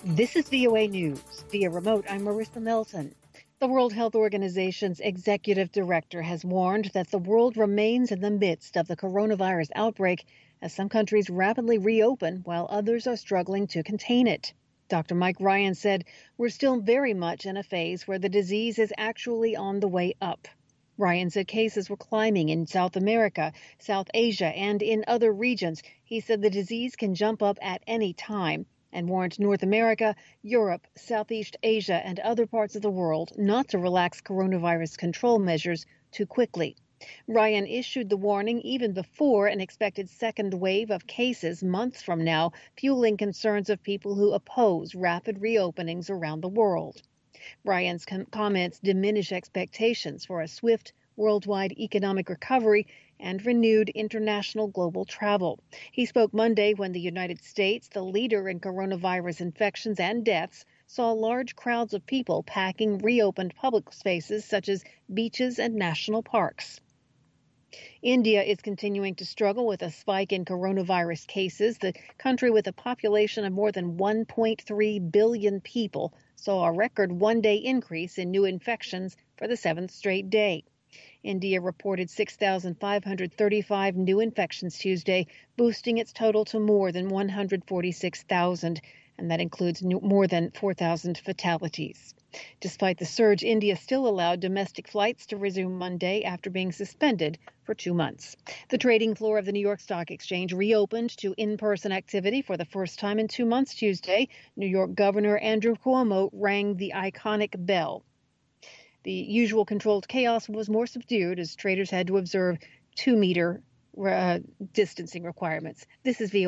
This is VOA News. Via remote, I'm Marissa Melton. The World Health Organization's executive director has warned that the world remains in the midst of the coronavirus outbreak as some countries rapidly reopen while others are struggling to contain it. Dr. Mike Ryan said, "We're still very much in a phase where the disease is actually on the way up." Ryan said cases were climbing in South America, South Asia, and in other regions. He said the disease can jump up at any time and warned North America, Europe, Southeast Asia, and other parts of the world not to relax coronavirus control measures too quickly. Ryan issued the warning even before an expected second wave of cases months from now, fueling concerns of people who oppose rapid reopenings around the world. Ryan's comments diminish expectations for a swift worldwide economic recovery and renewed international global travel. He spoke Monday when the United States, the leader in coronavirus infections and deaths, saw large crowds of people packing reopened public spaces such as beaches and national parks. India is continuing to struggle with a spike in coronavirus cases. The country, with a population of more than 1.3 billion people, saw a record one-day increase in new infections for the seventh straight day. India reported 6,535 new infections Tuesday, boosting its total to more than 146,000, and that includes more than 4,000 fatalities. Despite the surge, India still allowed domestic flights to resume Monday after being suspended for 2 months. The trading floor of the New York Stock Exchange reopened to in-person activity for the first time in 2 months Tuesday. New York Governor Andrew Cuomo rang the iconic bell. The usual controlled chaos was more subdued as traders had to observe 2-meter distancing requirements. This is VOA.